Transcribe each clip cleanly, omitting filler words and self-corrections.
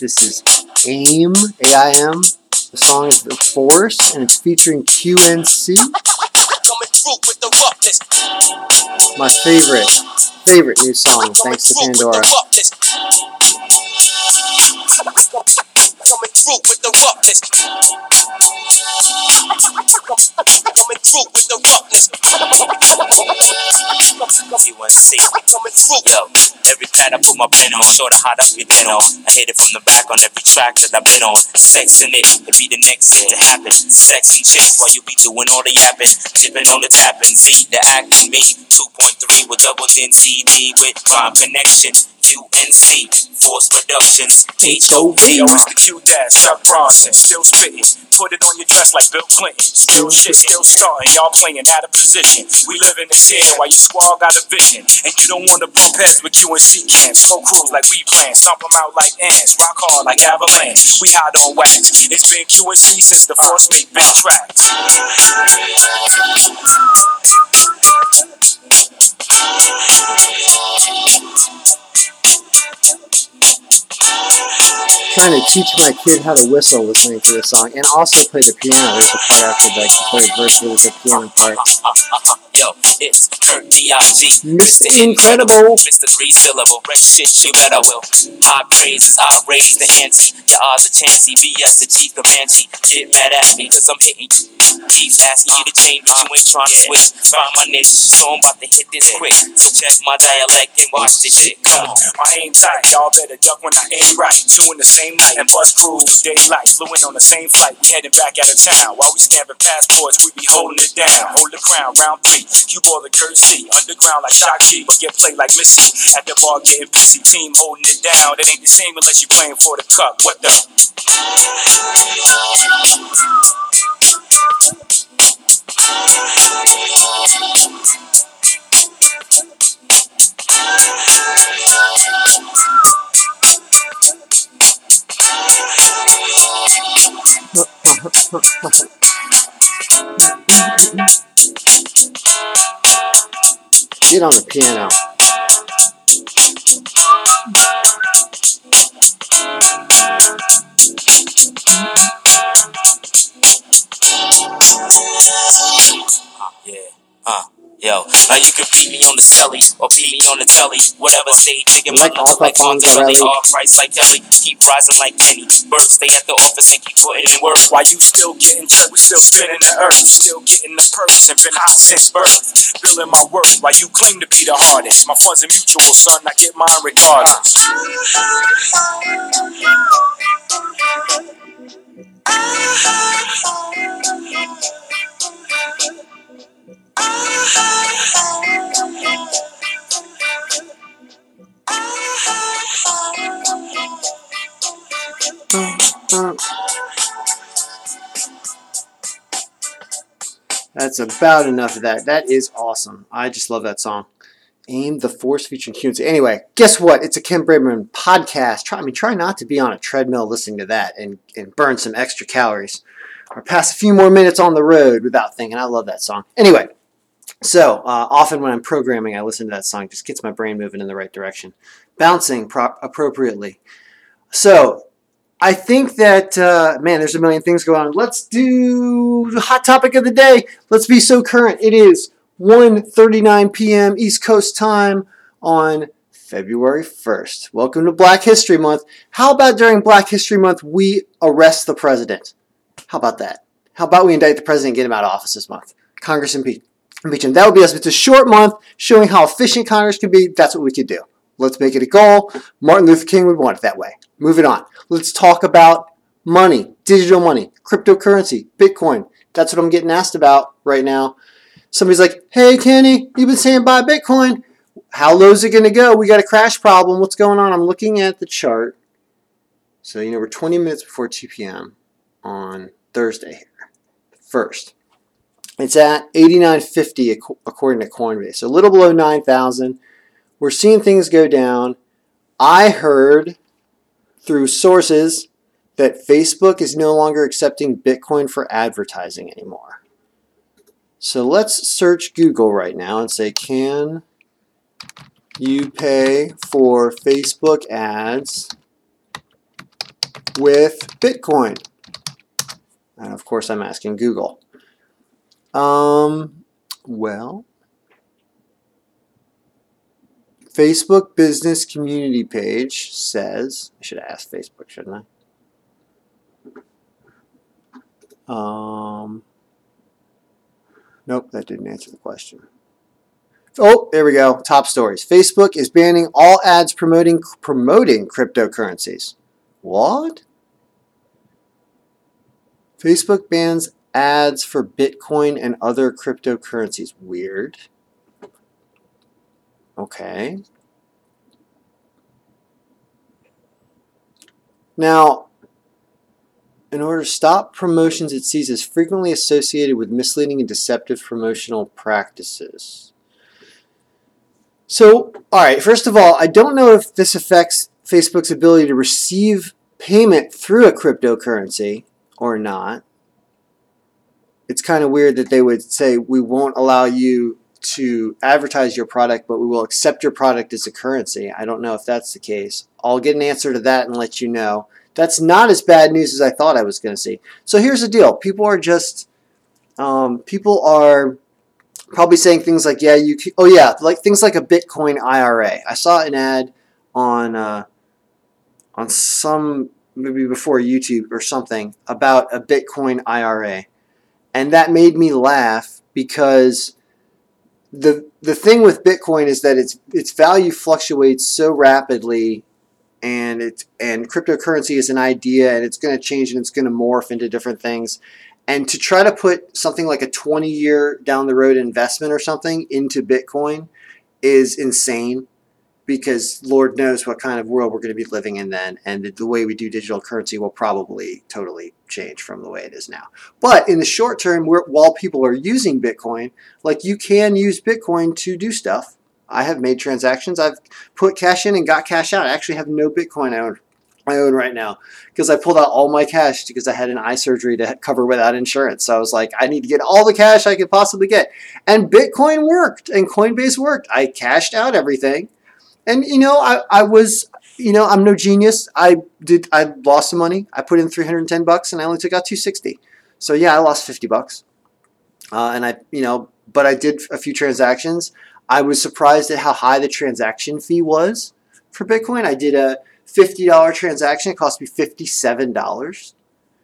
This is AIM, A-I-M. The song is The Force, and it's featuring QNC. My favorite new song, thanks to Pandora. Coming through with the roughness. Coming through with the roughness. UNC. Coming through. Yo, every pad I put my pen on, sorta hot up your den on. I hit it from the back on every track that I've been on. Sex in it, it be the next shit to happen. Sex and chicks while you be doing all the yapping. Tipping on the tapping, Z the acting, me 2.3 with double din CD with Prime Connection. UNC, Force Productions, HOV. Yo, it's the Q-Dad, Chuck Bronson, still spitting. Put it on your dress like Bill Clinton. Still shit, still starting. Y'all playing out of position. We live in this here while your squad got a vision. And you don't want to bump heads with QNC cans. Smoke crews like we plan. Stomp them out like ants. Rock hard like avalanche. We hide on wax. It's been QNC since the Force made big tracks. Trying to teach my kid how to whistle listening to this song, and also play the piano. There's a part after that to play a verse with the piano part. Yo, it's Kurt B.I.G. Mr. Incredible. Mr. Three-syllable, wreck shit, you bet I will. High praises, I raise the ante. Your odds are chancy, BS the Chief Comanche. Get mad at me, cause I'm hitting you. Chief's asking you to change, but you ain't trying to switch. Find my niche, so I'm about to hit this quick. So check my dialect and watch this shit. Come on. My aim tight, y'all better duck when I aim right. Two in the same night and bus crews through daylight. Flew in on the same flight, we heading back out of town. While we stamping passports, we be holding it down. Hold the crown, round 3. You ball the Kurt C. Underground like Shock G, but get played like Missy. At the bar getting pissy, team holding it down. It ain't the same unless you playing for the cup. What the? Get on the piano. Yo, you can beat me on the celly or beat me on the telly. Whatever stage, nigga, Like look like Fonzarelli. All price like Kelly. Keep rising like Kenny. Birds stay at the office and keep putting in work. While you still getting checked, we still spinning the earth. Still getting the purse and been hot since birth. Building my worth while you claim to be the hardest. My funds are mutual, son, I get mine regardless. That's about enough of that. That is awesome. I just love that song. AIM, The Force featuring QNC. Anyway, guess what? It's a Ken Braverman podcast. Try not to be on a treadmill listening to that and burn some extra calories. Or pass a few more minutes on the road without thinking. I love that song. Anyway, so often when I'm programming, I listen to that song. It just gets my brain moving in the right direction. Bouncing appropriately. So, I think that, man, there's a million things going on. Let's do the hot topic of the day. Let's be so current. It is 1:39 p.m. East Coast time on February 1st. Welcome to Black History Month. How about during Black History Month, we arrest the president? How about that? How about we indict the president and get him out of office this month? Congress impeach him. That would be us. It's a short month showing how efficient Congress can be. That's what we could do. Let's make it a goal. Martin Luther King would want it that way. Moving on. Let's talk about money, digital money, cryptocurrency, Bitcoin. That's what I'm getting asked about right now. Somebody's like, hey, Kenny, you've been saying buy Bitcoin. How low is it going to go? We got a crash problem. What's going on? I'm looking at the chart. So, we're 20 minutes before 2 p.m. on Thursday here. First. It's at 89.50 according to Coinbase. So a little below 9,000. We're seeing things go down. I heard through sources that Facebook is no longer accepting Bitcoin for advertising anymore. So let's search Google right now and say, can you pay for Facebook ads with Bitcoin? And of course, I'm asking Google. Well, Facebook business community page says, I should have asked Facebook, shouldn't I? Nope, that didn't answer the question. Oh, there we go. Top stories. Facebook is banning all ads promoting cryptocurrencies. What? Facebook bans ads for Bitcoin and other cryptocurrencies. Weird. Okay. Now, in order to stop promotions it sees as frequently associated with misleading and deceptive promotional practices. So, all right, first of all, I don't know if this affects Facebook's ability to receive payment through a cryptocurrency or not. It's kind of weird that they would say we won't allow you to advertise your product, but we will accept your product as a currency. I don't know if that's the case. I'll get an answer to that and let you know. That's not as bad news as I thought I was going to see. So here's the deal. People are probably saying things like, yeah, you can, oh yeah, like things like a Bitcoin IRA. I saw an ad on some, maybe before YouTube or something, about a Bitcoin IRA. And that made me laugh because the thing with Bitcoin is that its value fluctuates so rapidly, and cryptocurrency is an idea, and it's going to change and it's going to morph into different things. And to try to put something like a 20-year down the road investment or something into Bitcoin is insane, because Lord knows what kind of world we're going to be living in then, and the way we do digital currency will probably totally change from the way it is now. But in the short term, while people are using Bitcoin, like, you can use Bitcoin to do stuff. I have made transactions. I've put cash in and got cash out. I actually have no Bitcoin I own right now because I pulled out all my cash because I had an eye surgery to cover without insurance. So I was like, I need to get all the cash I could possibly get. And Bitcoin worked and Coinbase worked. I cashed out everything. And, I was, I'm no genius. I lost some money. I put in $310 and I only took out $260. So yeah, I lost $50. But I did a few transactions. I was surprised at how high the transaction fee was for Bitcoin. I did a $50 transaction. It cost me $57.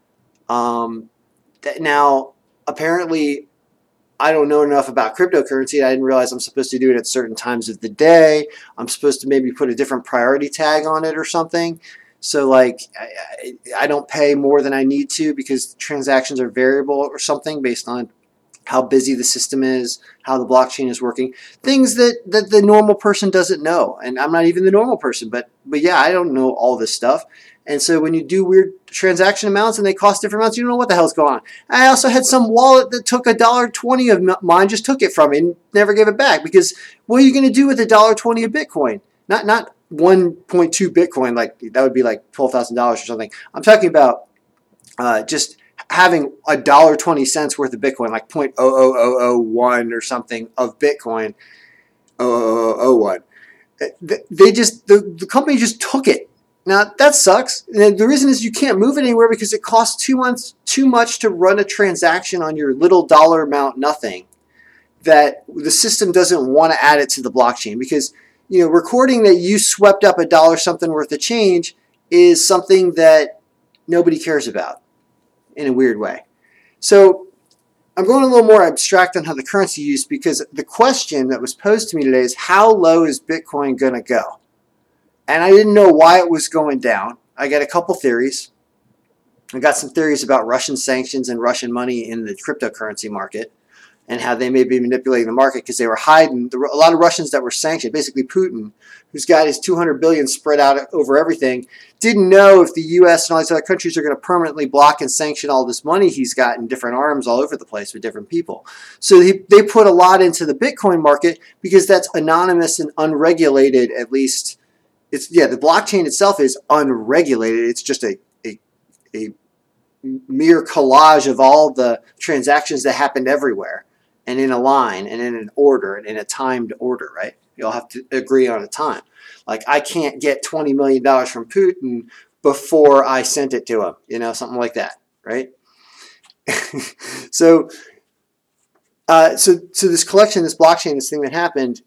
Now, apparently, I don't know enough about cryptocurrency. I didn't realize I'm supposed to do it at certain times of the day. I'm supposed to maybe put a different priority tag on it or something. So, like, I don't pay more than I need to because transactions are variable or something based on how busy the system is, how the blockchain is working, things that the normal person doesn't know. And I'm not even the normal person, but yeah, I don't know all this stuff. And so when you do weird transaction amounts and they cost different amounts, you don't know what the hell's going on. I also had some wallet that took $1.20 of mine, just took it from me and never gave it back, because what are you going to do with $1.20 of Bitcoin? Not 1.2 Bitcoin, like that would be like $12,000 or something. I'm talking about just having $1.20 worth of Bitcoin, like 0.00001 or something of Bitcoin, 0.0001. The company just took it. Now that sucks. And the reason is you can't move it anywhere because it costs too much to run a transaction on your little dollar amount nothing, that the system doesn't want to add it to the blockchain, because recording that you swept up $1 something worth of change is something that nobody cares about in a weird way. So I'm going a little more abstract on how the currency is used, because the question that was posed to me today is, how low is Bitcoin going to go? And I didn't know why it was going down. I got a couple theories. I got some theories about Russian sanctions and Russian money in the cryptocurrency market, and how they may be manipulating the market because they were hiding. A lot of Russians that were sanctioned, basically Putin, who's got his $200 billion spread out over everything, didn't know if the U.S. and all these other countries are going to permanently block and sanction all this money he's got in different arms all over the place with different people. So they put a lot into the Bitcoin market because that's anonymous and unregulated. At least the blockchain itself is unregulated. It's just a mere collage of all the transactions that happened everywhere, and in a line, and in an order, and in a timed order, right? You'll have to agree on a time. Like, I can't get $20 million from Putin before I sent it to him, something like that, right? So this collection, this blockchain, this thing that happened,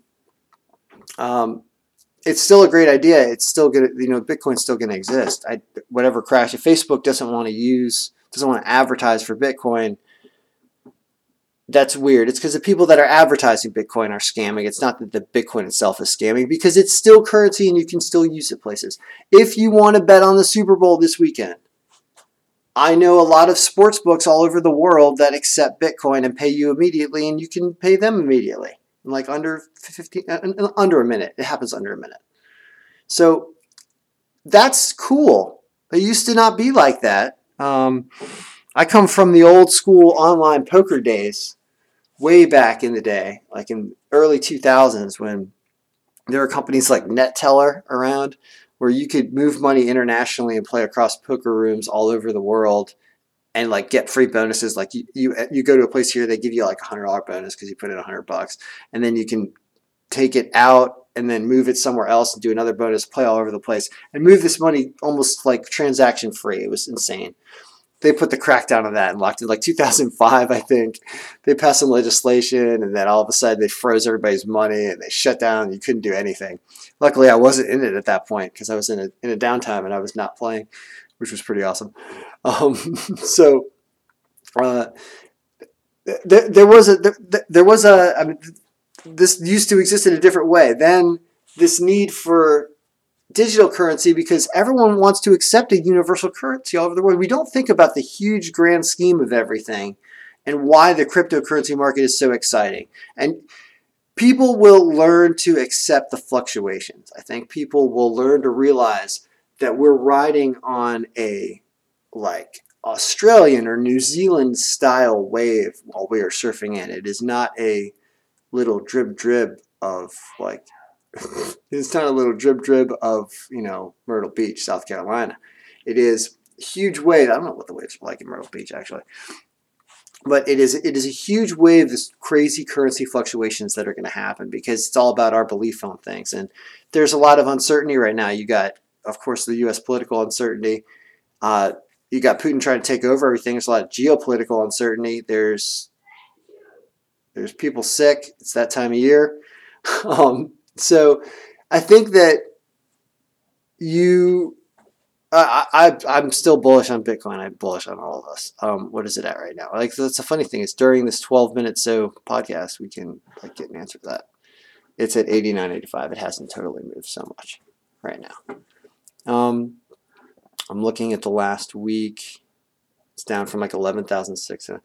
it's still a great idea. It's still gonna, Bitcoin's still gonna exist. Whatever crash, if Facebook doesn't want to advertise for Bitcoin, that's weird. It's because the people that are advertising Bitcoin are scamming. It's not that the Bitcoin itself is scamming, because it's still currency and you can still use it places. If you want to bet on the Super Bowl this weekend, I know a lot of sports books all over the world that accept Bitcoin and pay you immediately, and you can pay them immediately in like under a minute. It happens under a minute. So that's cool. It used to not be like that. I come from the old school online poker days, way back in the day, like in early 2000s, when there were companies like NetTeller around, where you could move money internationally and play across poker rooms all over the world and like get free bonuses. Like you go to a place here, they give you like $100 bonus because you put in $100, and then you can take it out and then move it somewhere else and do another bonus, play all over the place, and move this money almost like transaction free. It was insane. They put the crackdown on that and locked it. Like 2005, I think, they passed some legislation, and then all of a sudden they froze everybody's money and they shut down and you couldn't do anything. Luckily, I wasn't in it at that point because I was in a downtime and I was not playing, which was pretty awesome. So there was a. I mean, this used to exist in a different way. Then this need for digital currency, because everyone wants to accept a universal currency all over the world. We don't think about the huge grand scheme of everything and why the cryptocurrency market is so exciting. And people will learn to accept the fluctuations. I think people will learn to realize that we're riding on a like Australian or New Zealand style wave while we are surfing in. It is not a little drib of like it's not a little drib of, Myrtle Beach, South Carolina. It is a huge wave. I don't know what the waves are like in Myrtle Beach, actually. But it is a huge wave, this crazy currency fluctuations that are going to happen, because it's all about our belief on things. And there's a lot of uncertainty right now. You got, of course, the U.S. political uncertainty. You got Putin trying to take over everything. There's a lot of geopolitical uncertainty. There's people sick. It's that time of year. So I think that I'm still bullish on Bitcoin. I'm bullish on all of us. What is it at right now? Like, that's the funny thing is, during this 12-minute podcast, we can like get an answer to that. It's at 89.85. It hasn't totally moved so much right now. I'm looking at the last week. It's down from like 11,600.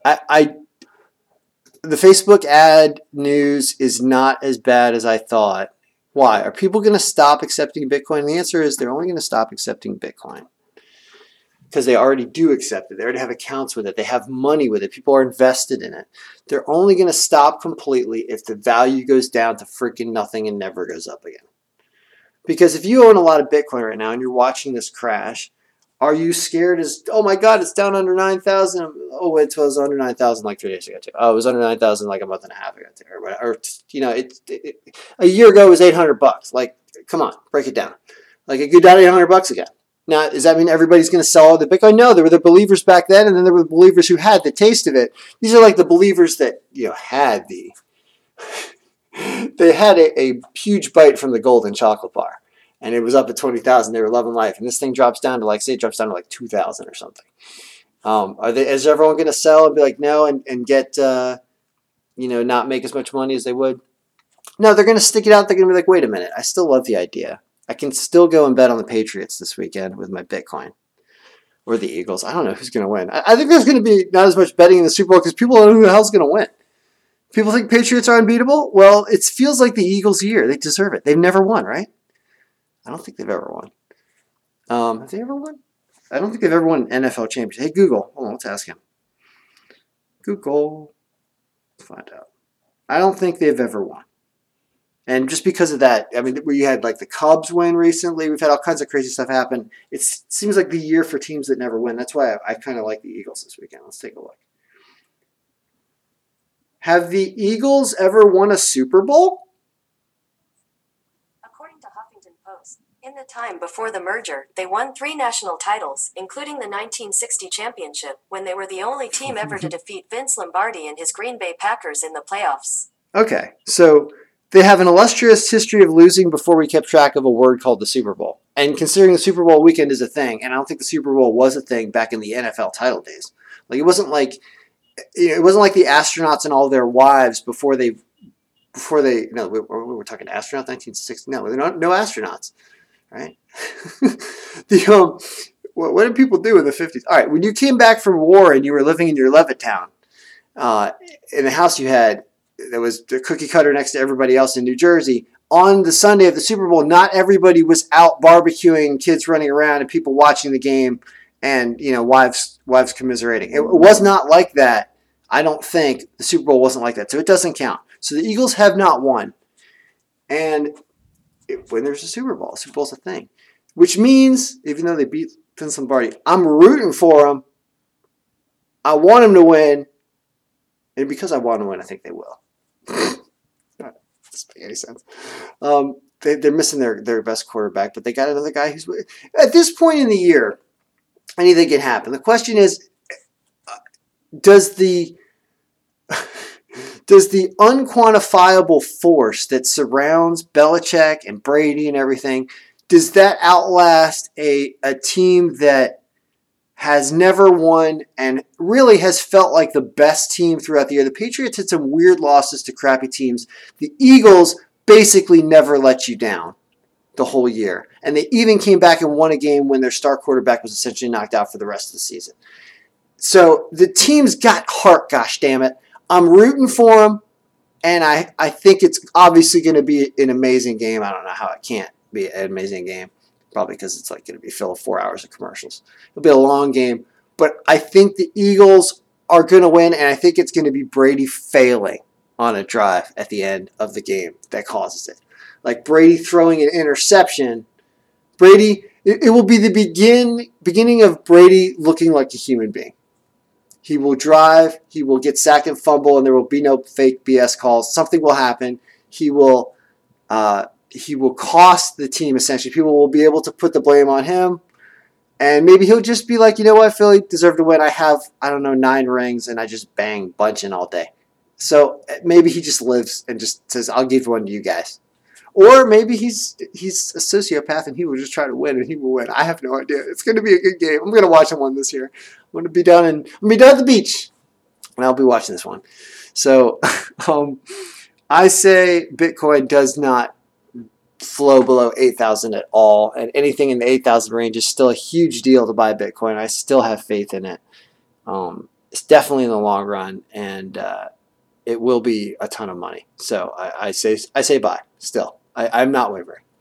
The Facebook ad news is not as bad as I thought. Why? Are people going to stop accepting Bitcoin? And the answer is they're only going to stop accepting Bitcoin because they already do accept it. They already have accounts with it. They have money with it. People are invested in it. They're only going to stop completely if the value goes down to freaking nothing and never goes up again. Because if you own a lot of Bitcoin right now and you're watching this crash, are you scared as, oh my God, it's down under 9,000? Oh, it was under 9,000 like 3 days ago too. Oh, it was under 9,000 like a month and a half ago too. Or a year ago it was $800. Like, come on, break it down. Like, it could go down $800 again. Now, does that mean everybody's going to sell all the Bitcoin? No, there were the believers back then, and then there were the believers who had the taste of it. These are like the believers that, had they had a huge bite from the golden chocolate bar. And it was up at 20,000. They were loving life. And this thing drops down to like 2,000 or something. Is everyone going to sell and be like, no, and get, not make as much money as they would? No, they're going to stick it out. They're going to be like, wait a minute. I still love the idea. I can still go and bet on the Patriots this weekend with my Bitcoin. Or the Eagles. I don't know who's going to win. I think there's going to be not as much betting in the Super Bowl because people don't know who the hell's going to win. People think Patriots are unbeatable? Well, it feels like the Eagles' year. They deserve it. They've never won, right? I don't think they've ever won. Have they ever won? I don't think they've ever won an NFL championship. Hey, Google. Hold on, let's ask him. Google. Let's find out. I don't think they've ever won. And just because of that, I mean, we had like the Cubs win recently. We've had all kinds of crazy stuff happen. It seems like the year for teams that never win. That's why I kind of like the Eagles this weekend. Let's take a look. Have the Eagles ever won a Super Bowl? In the time before the merger, they won 3 national titles, including the 1960 championship, when they were the only team ever to defeat Vince Lombardi and his Green Bay Packers in the playoffs. Okay, so they have an illustrious history of losing before we kept track of a word called the Super Bowl. And considering the Super Bowl weekend is a thing, and I don't think the Super Bowl was a thing back in the NFL title days. Like it wasn't like the astronauts and all their wives before they no, we were talking astronauts 1960. No, no astronauts, right? What did people do in the 50s? All right, when you came back from war and you were living in your Levittown, in the house you had, there was the cookie cutter next to everybody else in New Jersey. On the Sunday of the Super Bowl, not everybody was out barbecuing, kids running around, and people watching the game, and wives commiserating. It was not like that. I don't think the Super Bowl wasn't like that, so it doesn't count. So the Eagles have not won, and when there's a Super Bowl is a thing, which means even though they beat Vince Lombardi, I'm rooting for them. I want them to win, and because I want them to win, I think they will. That doesn't make any sense. They're missing their best quarterback, but they got another guy who's at this point in the year. Anything can happen. The question is, does the unquantifiable force that surrounds Belichick and Brady and everything, does that outlast a team that has never won and really has felt like the best team throughout the year? The Patriots had some weird losses to crappy teams. The Eagles basically never let you down the whole year. And they even came back and won a game when their star quarterback was essentially knocked out for the rest of the season. So the team's got heart, gosh damn it. I'm rooting for them, and I think it's obviously going to be an amazing game. I don't know how it can't be an amazing game, probably because it's like going to be filled with 4 hours of commercials. It'll be a long game, but I think the Eagles are going to win, and I think it's going to be Brady failing on a drive at the end of the game that causes it. Like Brady throwing an interception. It will be the beginning of Brady looking like a human being. He will drive, he will get sacked and fumble, and there will be no fake BS calls. Something will happen. He will cost the team, essentially. People will be able to put the blame on him. And maybe he'll just be like, you know what, Philly deserved to win. I have, 9 rings, and I just bang bunching all day. So maybe he just lives and just says, I'll give one to you guys. Or maybe he's a sociopath and he will just try to win and he will win. I have no idea. It's going to be a good game. I'm going to watch him one this year. I'm going to be down at the beach, and I'll be watching this one. So I say Bitcoin does not flow below 8,000 at all, and anything in the 8,000 range is still a huge deal to buy Bitcoin. I still have faith in it. It's definitely in the long run, and it will be a ton of money. So I say buy still. I'm not wavering.